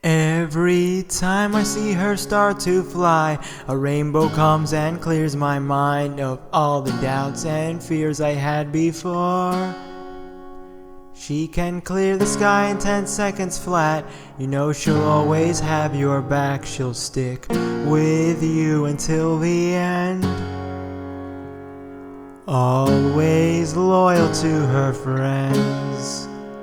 Every time I see her start to fly, a rainbow comes and clears my mind of all the doubts and fears I had before. She can clear the sky in 10 seconds flat. You know she'll always have your back. She'll stick with you until the end. Always loyal to her friends.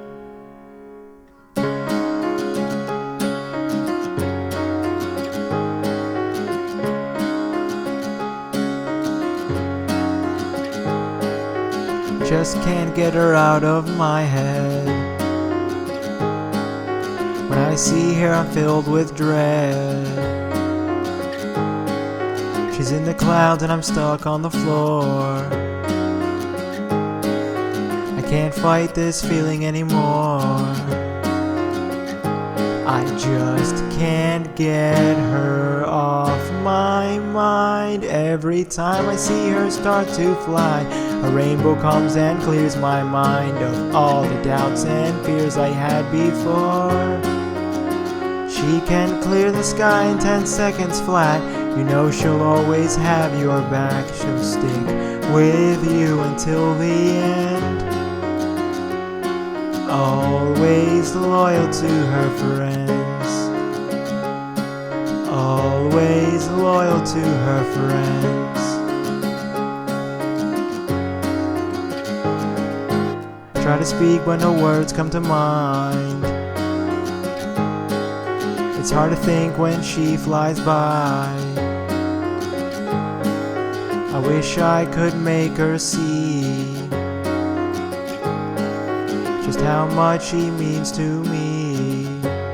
Just can't get her out of my head. When I see her, I'm filled with dread. She's in the clouds and I'm stuck on the floor. I can't fight this feeling anymore. I just can't get her off my mind. Every time I see her start to fly, a rainbow comes and clears my mind of all the doubts and fears I had before. She can clear the sky in 10 seconds flat. You know she'll always have your back. She'll stick with you until the end. Always loyal to her friends. Always loyal to her friends. Try to speak but no words come to mind. It's hard to think when she flies by. I wish I could make her see just how much she means to me.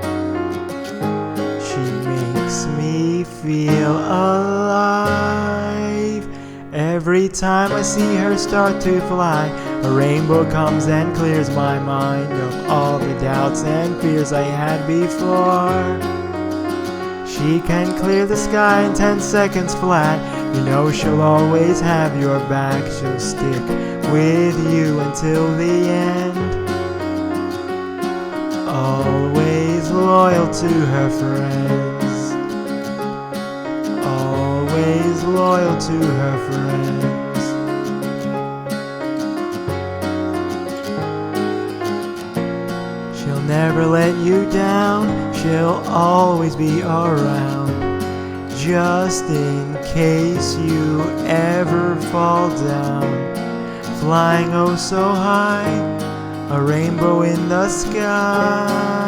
She makes me feel alive. Every time I see her start to fly, a rainbow comes and clears my mind of all the doubts and fears I had before. She can clear the sky in 10 seconds flat. You know she'll always have your back. She'll stick with you until the end. Always loyal to her friends. Always loyal to her friends. She'll never let you down. She'll always be around, just in case you ever fall down. Flying oh so high, a rainbow in the sky.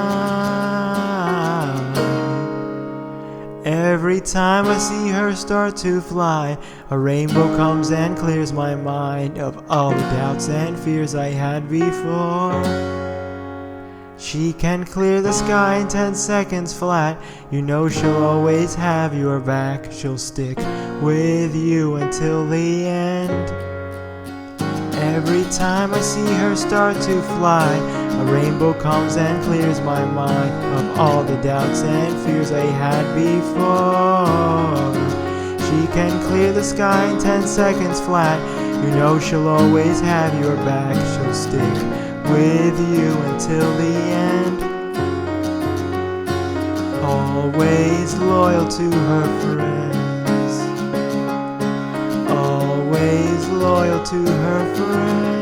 Every time I see her start to fly, a rainbow comes and clears my mind of all the doubts and fears I had before. She can clear the sky in 10 seconds flat. You know she'll always have your back. She'll stick with you until the end. Every time I see her start to fly, a rainbow comes and clears my mind of all the doubts and fears I had before. She can clear the sky in 10 seconds flat. You know she'll always have your back. She'll stick with you until the end. Always loyal to her friends. Always loyal to her friends.